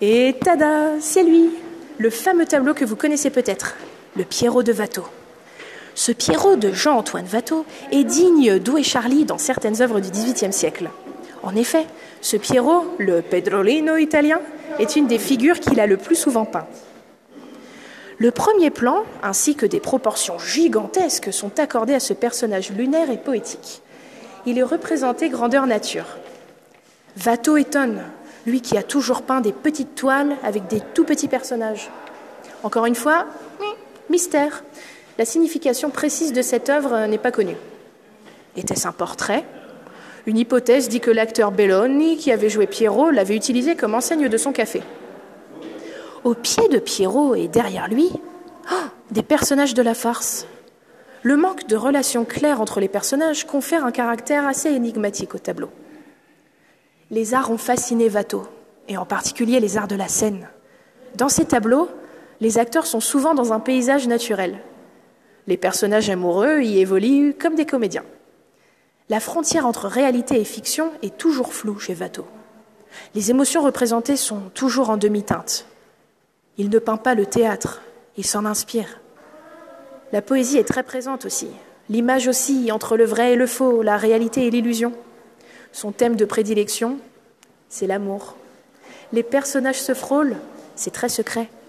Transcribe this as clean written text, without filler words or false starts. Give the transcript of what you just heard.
Et tada, c'est lui, le fameux tableau que vous connaissez peut-être, le Pierrot de Watteau. Ce Pierrot de Jean-Antoine Watteau est digne d'Où est Charlie dans certaines œuvres du XVIIIe siècle. En effet, ce Pierrot, le Pedrolino italien, est une des figures qu'il a le plus souvent peint. Le premier plan, ainsi que des proportions gigantesques, sont accordés à ce personnage lunaire et poétique. Il est représenté grandeur nature. Watteau étonne, lui qui a toujours peint des petites toiles avec des tout petits personnages. Encore une fois, mystère. La signification précise de cette œuvre n'est pas connue. Était-ce un portrait ? Une hypothèse dit que l'acteur Belloni, qui avait joué Pierrot, l'avait utilisé comme enseigne de son café. Au pied de Pierrot et derrière lui, des personnages de la farce. Le manque de relation claire entre les personnages confère un caractère assez énigmatique au tableau. Les arts ont fasciné Watteau, et en particulier les arts de la scène. Dans ces tableaux, les acteurs sont souvent dans un paysage naturel. Les personnages amoureux y évoluent comme des comédiens. La frontière entre réalité et fiction est toujours floue chez Watteau. Les émotions représentées sont toujours en demi-teinte. Il ne peint pas le théâtre, il s'en inspire. La poésie est très présente aussi. L'image oscille entre le vrai et le faux, la réalité et l'illusion. Son thème de prédilection, c'est l'amour. Les personnages se frôlent, c'est très secret.